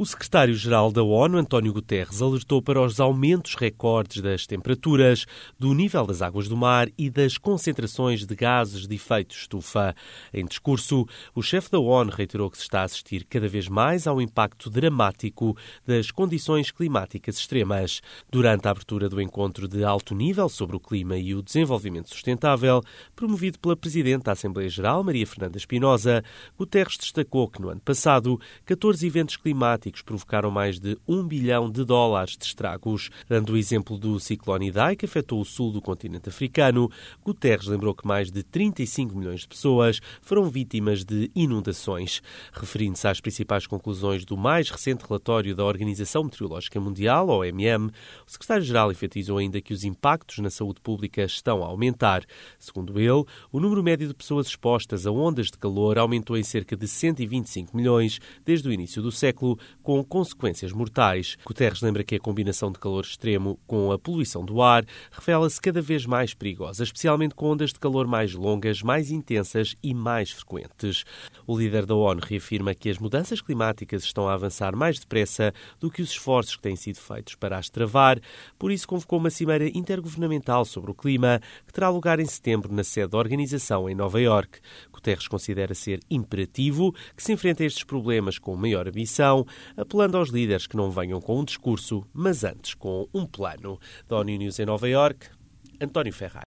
O secretário-geral da ONU, António Guterres, alertou para os aumentos recordes das temperaturas, do nível das águas do mar e das concentrações de gases de efeito estufa. Em discurso, o chefe da ONU reiterou que se está a assistir cada vez mais ao impacto dramático das condições climáticas extremas. Durante a abertura do encontro de alto nível sobre o clima e o desenvolvimento sustentável, promovido pela Presidente da Assembleia Geral, Maria Fernanda Espinosa, Guterres destacou que no ano passado 14 eventos climáticos provocaram mais de $1 bilhão de estragos. Dando o exemplo do ciclone Idai, que afetou o sul do continente africano, Guterres lembrou que mais de 35 milhões de pessoas foram vítimas de inundações. Referindo-se às principais conclusões do mais recente relatório da Organização Meteorológica Mundial, OMM, o secretário-geral enfatizou ainda que os impactos na saúde pública estão a aumentar. Segundo ele, o número médio de pessoas expostas a ondas de calor aumentou em cerca de 125 milhões desde o início do século, com consequências mortais. Guterres lembra que a combinação de calor extremo com a poluição do ar revela-se cada vez mais perigosa, especialmente com ondas de calor mais longas, mais intensas e mais frequentes. O líder da ONU reafirma que as mudanças climáticas estão a avançar mais depressa do que os esforços que têm sido feitos para as travar, por isso convocou uma cimeira intergovernamental sobre o clima, que terá lugar em setembro na sede da organização em Nova Iorque. Guterres considera ser imperativo que se enfrente estes problemas com maior ambição, apelando aos líderes que não venham com um discurso, mas antes com um plano. Da ONU News em Nova Iorque, António Ferrari.